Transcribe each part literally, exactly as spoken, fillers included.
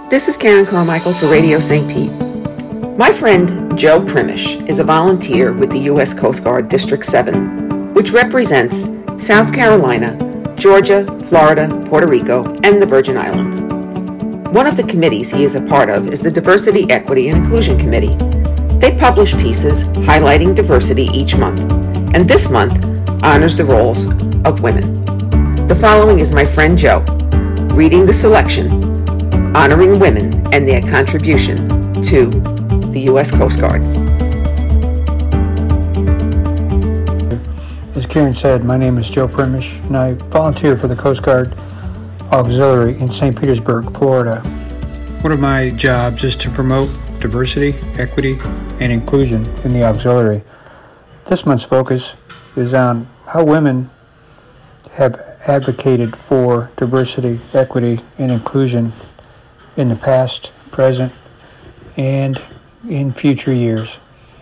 This is Karen Carmichael for Radio Saint Pete. My friend Joe Primish is a volunteer with the U S Coast Guard District seven, which represents South Carolina, Georgia, Florida, Puerto Rico, and the Virgin Islands. One of the committees he is a part of is the Diversity, Equity, and Inclusion Committee. They publish pieces highlighting diversity each month, and this month honors the roles of women. The following is my friend Joe reading the selection honoring women and their contribution to the U S Coast Guard. As Karen said, my name is Joe Primish, and I volunteer for the Coast Guard Auxiliary in Saint Petersburg, Florida. One of my jobs is to promote diversity, equity, and inclusion in the auxiliary. This month's focus is on how women have advocated for diversity, equity, and inclusion in the past, present, and in future years.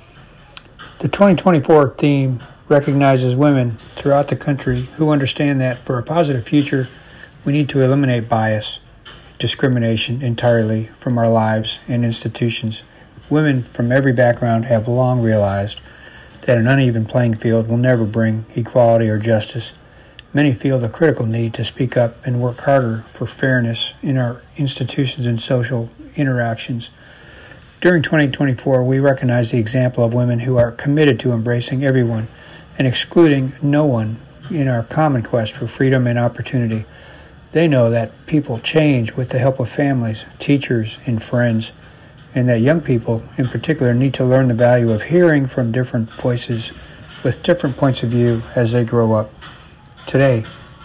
The twenty twenty-four theme recognizes women throughout the country who understand that for a positive future, we need to eliminate bias, discrimination entirely from our lives and institutions. Women from every background have long realized that an uneven playing field will never bring equality or justice. Many feel the critical need to speak up and work harder for fairness in our institutions and social interactions. During twenty twenty-four, we recognize the example of women who are committed to embracing everyone and excluding no one in our common quest for freedom and opportunity. They know that people change with the help of families, teachers, and friends, and that young people in particular need to learn the value of hearing from different voices with different points of view as they grow up. Today,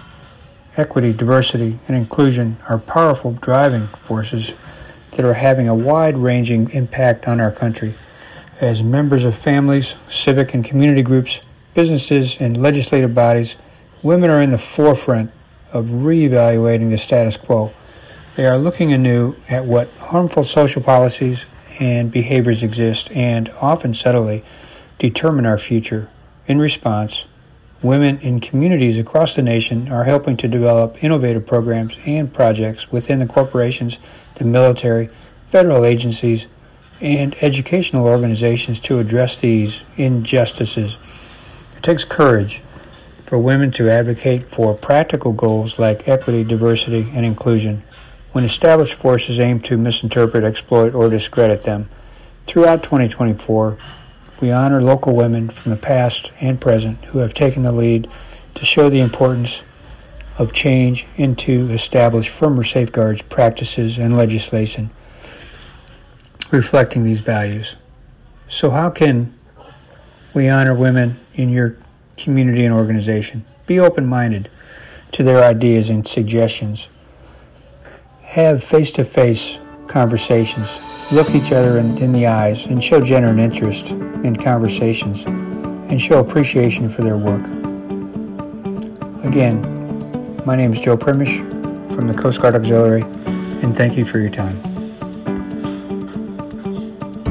equity, diversity, and inclusion are powerful driving forces that are having a wide-ranging impact on our country. As members of families, civic and community groups, businesses, and legislative bodies, women are in the forefront of reevaluating the status quo. They are looking anew at what harmful social policies and behaviors exist and, often subtly, determine our future. In response, women in communities across the nation are helping to develop innovative programs and projects within the corporations, the military, federal agencies, and educational organizations to address these injustices. It takes courage for women to advocate for practical goals like equity, diversity, and inclusion when established forces aim to misinterpret, exploit, or discredit them. Throughout twenty twenty-four, we honor local women from the past and present who have taken the lead to show the importance of change and to establish firmer safeguards, practices, and legislation reflecting these values. So how can we honor women in your community and organization? Be open-minded to their ideas and suggestions. Have face-to-face conversations. Look each other in, in the eyes and show genuine interest in conversations and show appreciation for their work. Again, my name is Joe Primish from the Coast Guard Auxiliary, and thank you for your time.